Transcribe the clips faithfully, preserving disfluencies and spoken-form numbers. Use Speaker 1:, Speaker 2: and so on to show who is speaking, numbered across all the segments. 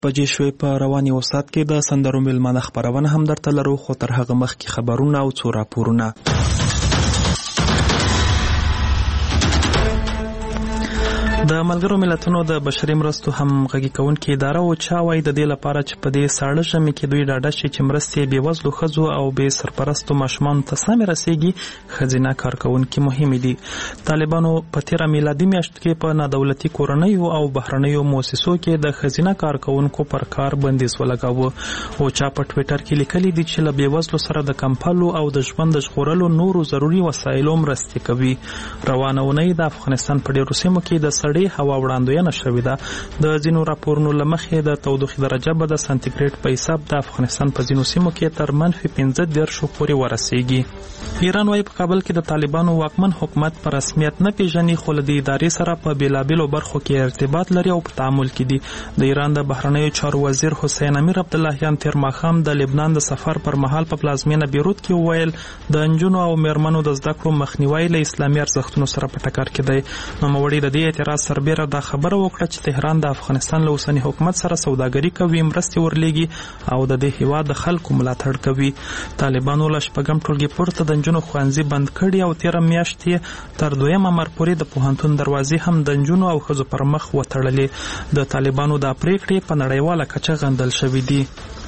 Speaker 1: بجې شوې په رواني وسات کې د سندرو میلمانه خپرونه هم درته لرو، خو تر هغه مخکې خبرونه او څو راپورونه. د ملګرو ملتونو د بشري مرستو همغږي کوونکې اداره اوچا وايي د دې لپاره چې په دې ساړه ژمي کې دوی ډاډه شي چې مرستې بېوزلو ښځو او بې سرپرستو ماشومانو ته سمې رسیږي، ښځینه کارکوونکي مهمې دي. طالبانو په تېره میلادي میاشت کې په نادولتي کورنیو او بهرنیو مؤسسو کې د ښځینه کارکوونکو پر کار بندیز ولګاوه. اوچا په ټویټر کې لیکلي دي چې له بېوزلو سره د کمپلو او د ژوند د ژغورلو نورو ضروري وسایلو مرستې کوي. روانه اونۍ د افغانستان په ډېرو سیمو کې د سړې هوا وړاندوینه شوې ده. د ځینو راپورونو له مخې د تودوخې درجه به د سانتیګریډ په حساب د افغانستان په ځینو سیمو کې تر منفي پنځه دېرشو پورې ورسیږي. ایران وايي په کابل کې د طالبانو واکمن حکومت په رسمیت نه پیژني، خو له دې ادارې سره په بېلابېلو برخو کې ارتباط لري او په تعامل کې دي. د ایران د بهرنیو چارو وزیر حسین امیر عبداللهیان تېر ماښام د لبنان د سفر پر مهال په پلازمینه بیروت کې وویل د نجونو او میرمنو د زده کړو مخنیوی له اسلامي ارزښتونو سره په ټکر کې دی. نوموړي د دې اعتراض سربیره دا خبره وکړه چې تهران د افغانستان له اوسني حکومت سره سوداګري کوي، مرستې ورلیږي او د دې هیواد د خلکو ملاتړ کوي. طالبانو له شپږم ټولګي پورته د نجونو ښوونځي بند کړي او تېره میاشت یې تر دویم امر پورې د پوهنتون دروازې هم د نجونو او ښځو پر مخ وتړلې. د طالبانو دا پریکړې په نړیواله کچه غندل شوې دي.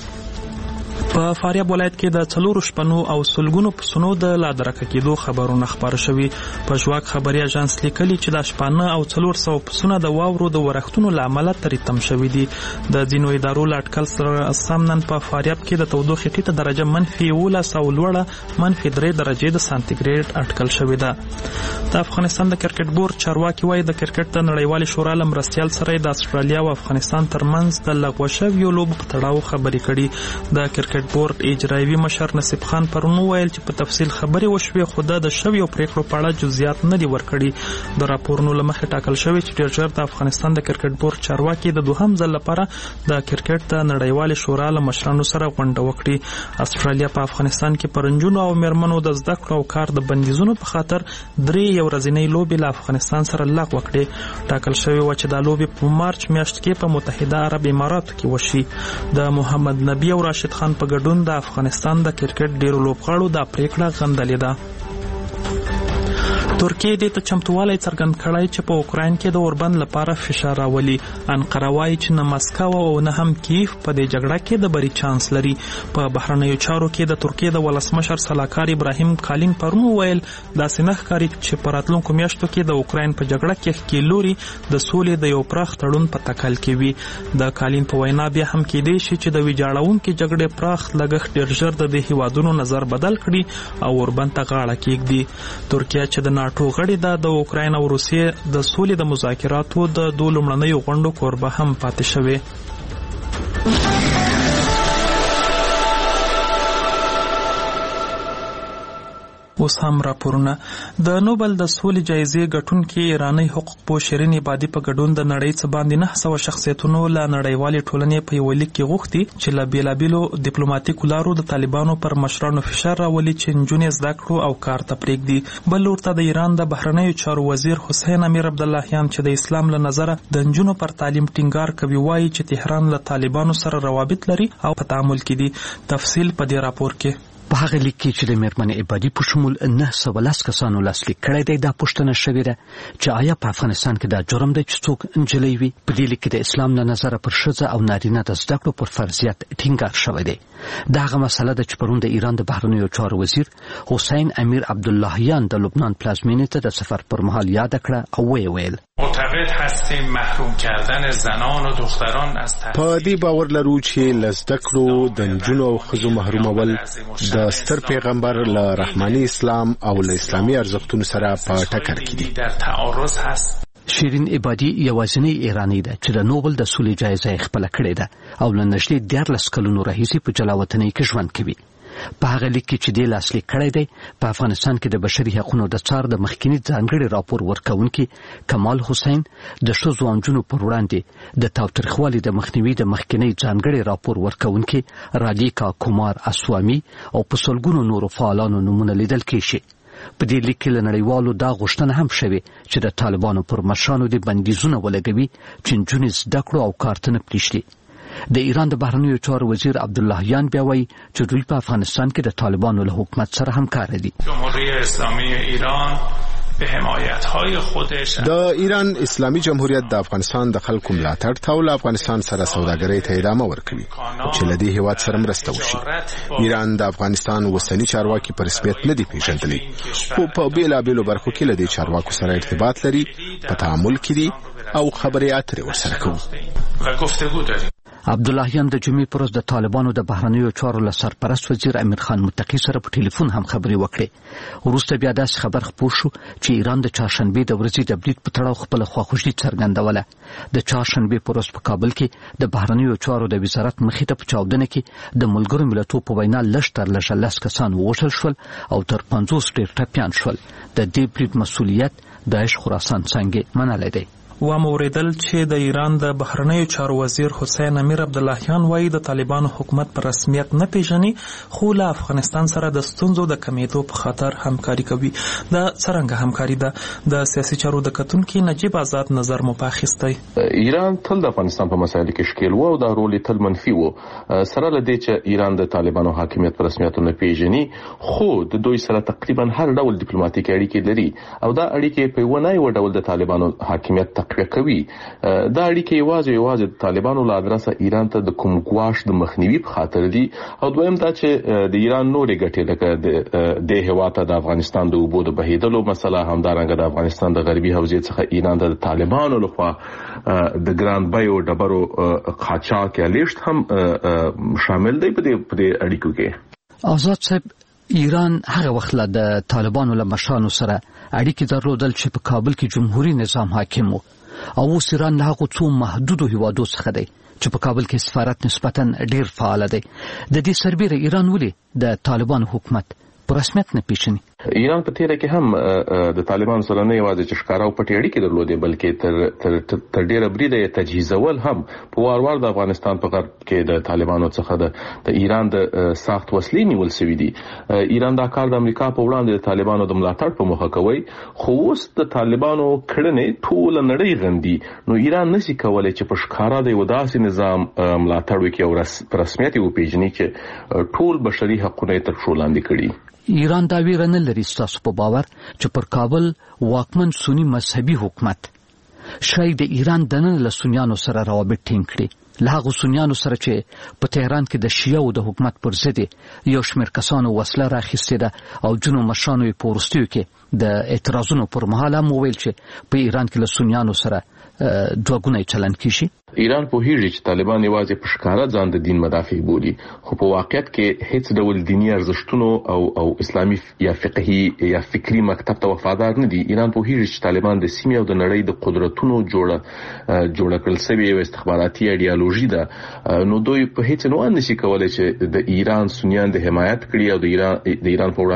Speaker 1: په فاریاب ولایت کې د څلورو شپنو او سلګونو پسونو د لادرکه کېدو خبرونه خپاره شوي. په ژواک خبري اژانس لیکلي چې د شپانه او څلور سوه پسونه د واورو د ورښتونو له امله ترې تم شوي دي. د ځینو ادارو له اټکل سره سم نن په فاریاب کې د تودوخې ټیټه درجه منفي یولس او لوړه منفي درې درجې د سانتیګریډ اټکل شوې ده. د افغانستان د کرکټ بورډ چارواکي وایي د کرکټ د نړیوالې شورا له مرستیال سره د استرالیا او افغانستان ترمنځ د لغوه شویو لوبو په تړاو خبرې کړي. د کرکټ بورډ اجرایوي مشر نصیب خان پرون وویل چې په تفصیل خبرې وشوې، خو د شویو پریکړو په اړه جزئیات نه دي ورکړي. د راپورونو له مخې ټاکل شوی چې ډېر ژر د افغانستان د کرکټ بورډ چارواکي د دوهم ځل لپاره د کرکټ د نړیوالې شورا له مشرانو سره غونډه وکړي. استرالیا په افغانستان کې پر نجونو او میرمنو د زده کړو او کار د بندیزونو په خاطر درې یو ورځنۍ لوبې له افغانستان سره لغوه کړې. ټاکل شوی و چې دا لوبې په مارچ میاشت کې په متحده عرب اماراتو کې وشي. د محمد نبی او راشد خان په ګډون د افغانستان د کرکټ ډیرو لوبغاړو دا پریکړه غندلې ده. ترکیه دې ته چمتووالی څرګند کړی چې په اوکراین کې د اوربند لپاره فشار راولي. انقره وایي چې نه مسکو او نه هم کیف په دې جګړه کې د بری چانس لري. په بهرنیو چارو کې د ترکیه د ولسمشر سلاکار ابراهیم کالین پرون وویل داسې نه ښکاري چې په راتلونکو میاشتو کې د اوکراین په جګړه کې ښکېلوري د سولې د یو پراخ تړون په تکل کې وي. د کالین په وینا بیا هم کېدای شي چې د ویجاړونکې جګړې پراخ لګښت ډېر ژر د دې هیوادونو نظر بدل کړي او اوربند ته غاړه کېږدي. ترکیه چې د ناټو غړې ده د اوکراین او روسیې د سولې د مذاکراتو د دوه لومړنیو غونډو کوربه هم پاتې شوې. اوس هم راپورونه. د نوبل د سولې جایزې ګټونکي ایرانی حقوق پوه شیرین عبادي په ګډون د نړۍ څخه باندې نه سوه شخصیتونو له نړیوالې ټولنې په یوه لیک کې غوښتي چې له بېلابېلو ډیپلوماتیکو لارو د طالبانو پر مشرانو فشار راولي چې نجونې زده کړو او کار ته پرېږدي. بل لور ته د ایران د بهرنیو چارو وزیر حسین امیر عبداللهیان چې د اسلام له نظره د نجونو پر تعلیم ټینګار کوي وایي چې تهران له طالبانو سره روابط لري او په تعامل کې دي. تفصیل په دې راپور کې.
Speaker 2: په هغه لیک کې چې د میرمنې عبادي په شمول نه سوه لس کسانو لاسلیک کړی دی دا پوښتنه شوې ده چې آیا په افغانستان کې دا جرم دی چې څوک نجلۍ وي. په دې لیک کې د اسلام له نظره پر ښځه او نارینه د زده کړو پر فرضیت ټینګار شوی دی. دا هغه مسله ده چې پرون د ایران د بهرنیو چارو وزیر حسین امیر عبداللهیان د لبنان پلازمینې ته د سفر پر مهال یاد کړه او ویې ویل
Speaker 3: معتقد هستیم محروم کردن زنان و دختران از
Speaker 4: په دې باور لرو چې له زده کړو د نجونو او ښځو محرومول د ستر پیغمبر له رحماني اسلام او له اسلامي ارزښتونو سره په ټکر کې دي.
Speaker 3: در تعارض هست.
Speaker 2: شیرین عبادي یوازینی ایرانی ده چې د نوبل د سولې جایزه یې خپله کړې ده او له نږدې دیارلس کلونو راهیسې په جلا وطنۍ کې ژوند کوي. په هغه لیک کې چې دې لاسلیک کړی دی په افغانستان کې د بشري حقوقو د څار د مخکینی ځانګړي راپور ورکوونکي کمال حسین د ښځو او نجونو پر وړاندې د تاوتریخوالي د مخنیوي د مخکینی ځانګړي راپور ورکوونکي رادیکا کومار اسوامي او په سلګونو نورو فعالانو نومونه لیدل کېږي. په دې لیک کې له نړیوالو دا غوښتنه هم شوې چې د طالبانو پر مشرانو د بندیزونه ولګوي چې نجونې زده کړو او کار ته نه پرېږدي. د ایران د بهرنیو چارو وزیر عبداللهیان بیا وایي چې دوی په افغانستان کې د طالبانو له حکومت سره همکار دي.
Speaker 3: جمهوری اسلامی ایران به حمایت‌های خودش
Speaker 4: د ایران اسلامي جمهوریت د افغانستان د خلکو ملاتړ ته ول افغانستان سره سوداګرۍ ته ادامه ورکوي چې لدی هیواد سره مرسته وشي. ایران د افغانستان وسنی چارواکي په رسمیت نه دی پیژندلی او په بیلابېلو برخو کې لدی چارواکو سره ارتباط لري، په تعامل کې دي او خبرې اترې ورسره کوي
Speaker 3: و گفتگو داریم.
Speaker 2: عبداللهیان د جمعې پر ورځ د طالبانو د بهرنیو چارو له سرپرست وزیر امیر خان متقي سره په ټلیفون هم خبرې وکړې. وروسته بیا داسې خبر خپور شو چې ایران د چهارشنبې د ورځې د برید په تړاو خپله خواخوږي څرګندوله. د چهارشنبې پر ورځ په کابل کې د بهرنیو چارو د وزارت مخې ته په چاودنه کې د ملګرو ملتونو په وینا لږ تر لږه لس کسان ووژل شول او تر پنځوس ډېر ټپیان شول. د دې برید مسؤلیت داعش خراسان څنګه منلی دی.
Speaker 1: و موریدل چې د ایران د بهرنیو چارو وزیر حسین امیر عبداللهیان وایي د طالبانو حکومت په رسمیت نه پیژني خو له افغانستان سره د ستونزو د کمیدو په خاطر همکاري کوي. د څرنګه همکاري ده د سیاسي چارو د کتونکي نجیب آزاد نظر مو پاخیستی.
Speaker 5: ایران تل د افغانستان په مسایلو کې ښکیل و او دا رول تل منفي و. سره له دې چې ایران د طالبانو حاکمیت په رسمیت نه پیژني خو د دوی سره تقریبا هر ډول ډیپلوماټیک اړیکې لري او دا اړیکې په ونه یو ډول د طالبانو حاکمیت تقویه کوي. دا اړیکې یوازې یوازې د طالبانو له ادرسه ایران ته د کوم ګواښ د مخنیوي په خاطر دي او دویم دا چې د ایران نورې ګټې لکه د هیواد د افغانستان د اوبو د بهیدلو مسله، همدارنګه د افغانستان د غربي حوزې څخه ایران د طالبانو لخوا د ګران بیو ډبرو قاچاق یا لیشت هم شامل دی په دې اړیکو کې.
Speaker 2: آزاد صاحب، ایران هغه وخت له د طالبانو له مشرانو سره اړیکې درلودل چې په کابل کې جمهوریت نظام حاکم و او اوس ایران له هغو څو محدودو هیوادو څخه دی چې په کابل کې سفارت نسبتا ډیر فعال دی. د دې سربیره ایران ولې د طالبانو حکومت په رسمیت نه پیژني؟
Speaker 5: ایران په تیره کې هم د طالبانو سره نه یوازې چې ښکارا او پټې اړیکې درلودې بلکې تر تر تر ډیره بریده یې تجهیزول هم په وار وار د افغانستان په غرب کې د طالبانو څخه د د ایران د سخت وسلې نیول شوې دي. ایران دا کار د امریکا په وړاندې د طالبانو د ملاتړ په موخه کوي خو اوس د طالبانو کړنې ټول نړۍ غندي نو ایران نشي کولای چې په ښکارا د یو داسې نظام ملاتړ وکړي او رسمیت یې وپیژني چې ټول بشري حقوق یې تر پښو لاندې کړي.
Speaker 2: ایران دا ویره نه لري ستاسو په باور چې پر کابل واکمن سنی مذهبي حکومت شاید د ایران دننه له سنیانو سره روابط ټینګ کړي، له هغو سنیانو سره چې په تهران کې د شیعو د حکومت پر ضد یو شمېر کسانو وسله راخیستې ده او ځینو مشرانو یې په وروستیو کې د اعتراضونو پر مهال هم وویل چې په ایران کې له سنیانو سره دوه ګونی چلند کیږي.
Speaker 5: ایران په هیڅ چې طالبان یوازې په ښکارا ځان د دین مدافع بولي خو په واقعیت کې هیڅ ډول دینی ارزښتونو او او اسلامي یا فقهي یا فکری مکتب ته وفادار نه دي. ایران په هیڅ چې طالبان د سیمې او د نړۍ د قدرتونو جوړه جوړه کړل سوي یو استخباراتي ایډیالوژي ده نو دوی په هیڅ نه نشي کولای چې د ایران سنیان د حمایت کړي او د ایران د ایران په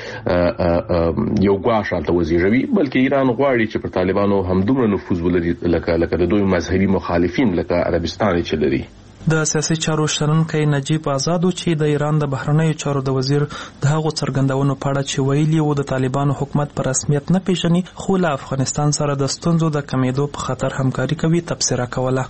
Speaker 5: وړاندې یو ګواښ حالت وزیږوي بلکې ایران غواړي چې پر طالبانو همدومره نفوذ ولري لکه لکه د دوی مذهبي مخالفین لکه عربستان چې لري.
Speaker 1: د سیاسي چارو شنونکی نجیب آزاد چې د ایران د بهرنیو چارو د وزیر د هغو څرګندونو په اړه چې ویلي وو د طالبانو حکومت په رسمیت نه پیژني خو له افغانستان سره د ستونزو د کمیدو په خاطر همکاري کوي تبصره کوله.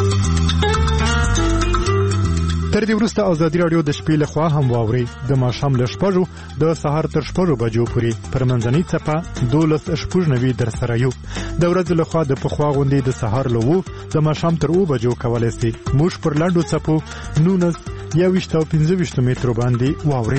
Speaker 6: تر دې وروسته ازادي راډیو د شپې لخوا هم واوري د ماښام له شپږو د سهار تر شپږو بجو پورې پر منځنۍ څپه دولس شپږ نوي در سره یو د ورځې لخوا د پخوا غونډې د سهار له وو د ماښام تر اوه بجو کولی سي موږ پر لنډو څپو نولس یوویشت او پنځه ویشت مترو باندې واوري.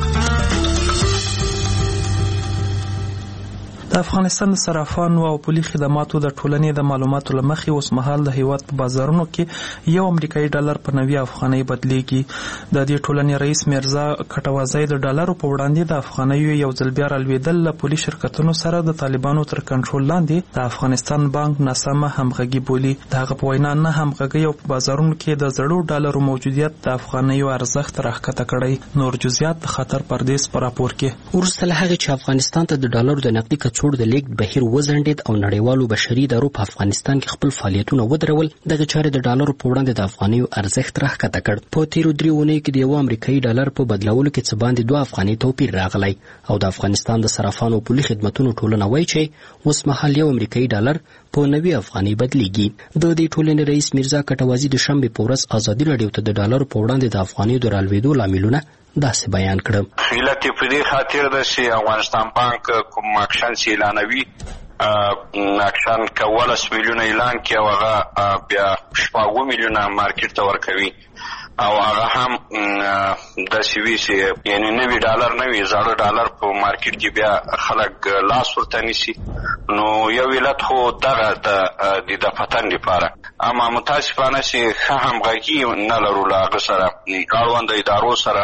Speaker 1: د افغانستان د صرافانو او پولي خدماتو د ټولنې د معلوماتو له مخې اوس مهال د هیواد په بازارونو کې یو امریکایي ډالر په نوي افغانۍ بدلیږي. د دې ټولنې رئیس میرزا کټوازی د ډالرو په وړاندې د افغانیو یو ځل بیا رالوېدل له پولي شرکتونو سره د طالبانو تر کنټرول لاندې د افغانستان بانک ناسمه همغږي بولي. د هغه په وینا نه همغږي او په بازارونو کې د زړو ډالرو موجودیت د افغانیو ارزښت راښکته کړی. نور جزئیات د خطر پردیس په راپور کې.
Speaker 7: وروسته له هغې چې افغانستان ته د ډالرو د نقدي کڅوړو کڅوړو د لیږد بهیر وځنډېد او نړیوالو بشري ادارو په افغانستان کې خپل فعالیتونه ودرول، دغه چارې د ډالرو په وړاندې د افغانیو ارزښت راښکته کړ. په تیرو درې اونیو کې د یو امریکایي ډالر په بدلولو کې څه باندې دوه افغاني توپیر راغلی او د افغانستان د صرافانو او پولي خدمتونو ټولنه وایي چې اوس مهال یو امریکایي ډالر په نوي افغاني بدلیږي. د دې ټولنې رئیس میرزا کټوازي د شنبې په ورځ ازادي راډیو ته د ډالرو په وړاندې د افغانیو د رالوېدو لاملونه داسې بیان کړم.
Speaker 8: علت یې په دې خاطر ده چې افغانستان بانک کوم اکشن چې اعلانوي اکشن کولس میلیونه اعلان کړي او هغه بیا شپږ میلیونه مارکیټ ته ورکوي او هغه هم داسې وي چې یعنې نوي ډالر نوي زاړه ډالر په مارکیټ کې بیا خلک لاس ورته نیسي. نو یو علت خو دغه د د فتن لپاره، اما متاسفانه چې ښه همغږي نه لرو له هغه سره اړونده ادارو سره،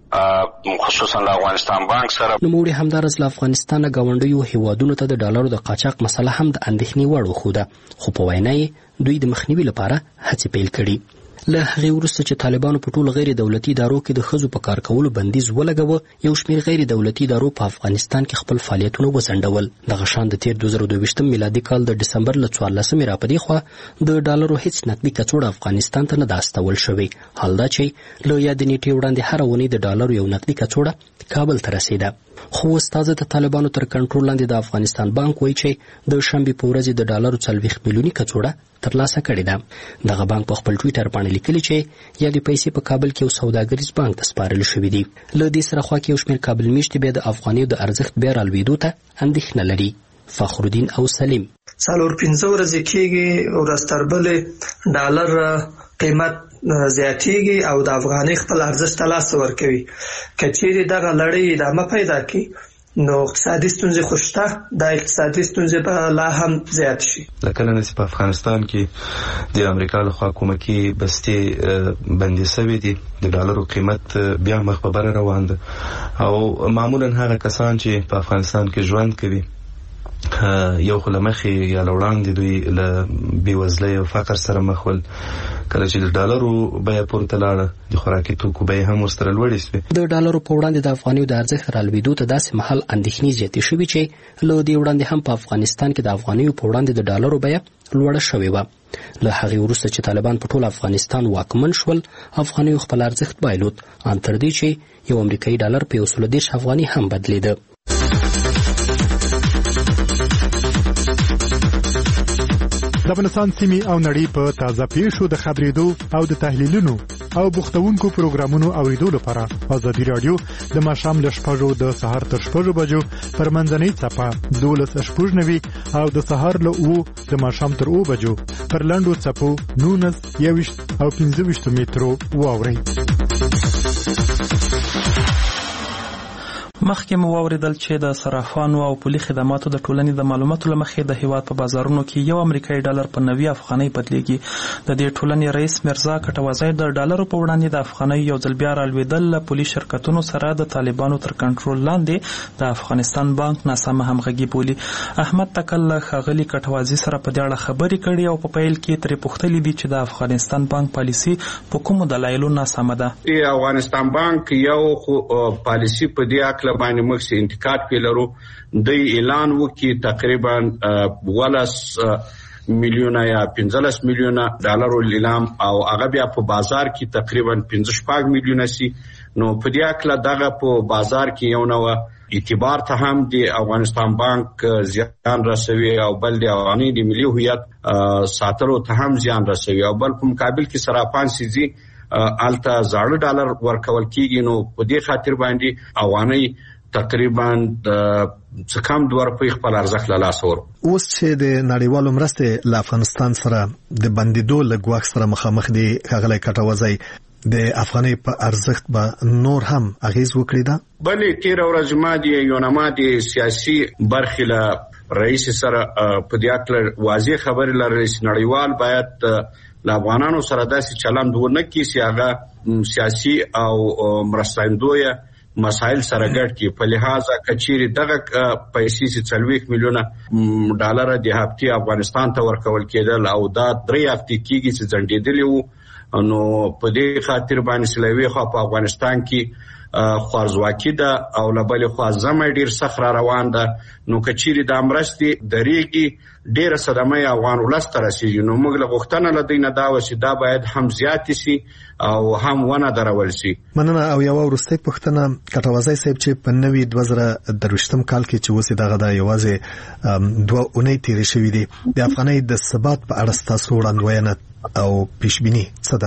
Speaker 8: خصوصا له افغانستان بانک سره.
Speaker 7: نوموړي همدارس له افغانستان ګاونډیو هیوادونو ته د ډالرو د قاچاق مسله هم د اندېښنې وړ وښوده، خو په وینا یې دوی د مخنیوي لپاره هڅې پیل کړي. له هغې وروسته چې طالبانو په ټولو غیر دولتي ادارو کې د ښځو په کار کولو بندیز ولګوه، یو شمېر غیر دولتي ادارو په افغانستان کې خپل فعالیتونه وځنډول. دغه شان د تیر دوه زره دوه ویشتم میلادي کال د ډسمبر له څوارلسمې راپدې خوا د ډالرو هیڅ نقدي کڅوړه افغانستان ته نه ده استول شوې. حال دا چې له یادې نیټې وړاندې هره اونۍ د ډالرو یو نقدي کڅوړه کابل ته رسېده. خو استازه د طالبانو تر کنټرول لاندې د افغانستان بانک وایي چې د شنبې په ورځ د ډالرو څلوېښت میلیوني کڅوړه ترلاسه کړې ده. دغه بانک په خپل ټویټر باندې لیکلي چې یادې پیسې په کابل کې یو سوداګریز بانک ته سپارل شوي دي. له دې سره خوا کې یو شمېر کابل میشتې بیا د افغانیو د ارزښت بیا رالوېدو ته اندېښنه لري. فخرالدین او سلیم
Speaker 9: څلور پنځه ورځې کېږي ورځ تر بلې ډالر قیمت زیاتېږي او د افغانۍ خپل ارزښت ته لاس ورکوي. که چیرې دغه لړۍ ادامه پیدا کړي نو اقتصادي ستونزې خو شته، دا اقتصادي ستونزې به لا هم زیات شي.
Speaker 10: له کله نه چې په افغانستان کې د امریکا لخوا کومکي بستې بندي شوې دي، د ډالرو قیمت بیا مخ په بره روان ده او معمولا هغه کسان چې په افغانستان کې ژوند کوي یو خو له مخې یا له وړاندې دوی له بېوزلۍ او فقر سره مخ ول. کله چې د ډالرو بیه پورته لاړه د خوراکي توکو بیې هم ورسره لوړې شوې.
Speaker 7: د ډالرو په وړاندې د افغانیو د ارزښت رالوېدو ته داسې مهال اندېښنې زیاتې شوې چې له دې وړاندې هم په افغانستان کې د افغانیو په وړاندې د ډالرو بیه لوړه شوې وه. له هغې وروسته چې طالبان په ټول افغانستان واکمن شول، افغانیو خپل ارزښت بایلود، ان تر دې چې یو امریکایي ډالر په یو سل دېرش افغاني هم بدلېده.
Speaker 6: د افغانستان سیمې او نړۍ په تازه پیښو د خبرېدو او د تحلیلونو او بوختونکو پروګرامونو اوریدو لپاره ازادي راډیو د ماښام له شپږو د سهار تر شپږو بجو پر منځنۍ څپه دولس شپږ نوي او د سهار له اوو د ماښام تر اوو بجو پر لنډو څپو نولس یوویشت او پنځه ویشت مترو واورئ.
Speaker 1: مخکې مو واوریدل چې د صرافانو او پولي خدماتو د ټولنې د معلوماتو له مخې د هیواد په بازارونو کې یو امریکایي ډالر په نوي افغانۍ بدلیږي. د دې ټولنې رئیس میرزا کټوازی د ډالرو په وړاندې د افغانۍ یو ځل بیا رالوېدل له پولي شرکتونو سره د طالبانو تر کنټرول لاندې د افغانستان بانک ناسمه همغږي بولي. احمد تکل له ښاغلي کټوازي سره په دې اړه خبرې کړې او په پیل کې ترې پوښتلي دي چې د افغانستان بانک پالیسي په کومو دلایلو ناسمه ده.
Speaker 11: افغانستان بانک یو پالیسي په دې اړه باندې موږ سي انتقاد پیلرو د اعلان وکي تقریبا ولس میلیونه یا پنځلس میلیونه ډالر لیلام او هغه بیا په بازار کې تقریبا پنځه شپږ میلیونه سي. نو په دې اړه دغه په بازار کې یو نو اعتبار ته هم د افغانستان بانک زیان رسوي او بل د افغاني د ملي هویت ساتلو ته هم زیان رسوي او بل په مقابل کې صرافان سيزي الته زاړه ډالر ورکول کیږي. نو په دې خاطر باندې افغاني تقریبا څه کم دوه روپۍ خپل ارزښت له لاسه ور.
Speaker 12: اوس چې د نړیوالو مرستې له افغانستان سره د بندیدو له ګواښ سره مخامخ دي، ښاغلی کټوازی د افغانۍ په ارزښت به نور هم اغیز وکړي ده؟
Speaker 11: بلې تېره ورځ ما د یونما د سیاسي برخې له رئیس سره په دې اړه واضح خبرې لرلې چې نړیوال باید له افغانانو سره داسې چلند ونه کړي چې هغه سیاسي او مرستندویه مسائل سره ګډ کی. په لحاظه کچيري دغه پیسې چې څلوېښت میلیونه ډالر د هفتې افغانستان ته ورکول کېدل او دا درې هفتې کېږي چې ځنډېدلې وو. نو په دې خاطر باندې سلوي خو په افغانستان کې خوارزواکي ده او لبل خو زمې ډیر سخت را روان ده. نو کچيري د امرستي درېږي ډیره صدمه افغان ولست رسیږي. نو موږ له غوښتنه لدینه دا وسیدا باید هم زیات شي او هم ونه درول شي.
Speaker 12: مننه. او یو ورسته پښتنه کټوازای صاحب چې په نوي دوه زره درویشتم کال کې چې وسیدا غدا یوازې دوه اونۍ تیرې شوې دي د افغانۍ د ثبات په اړه تاسو وړاندوینه او پیشبینی څه ده؟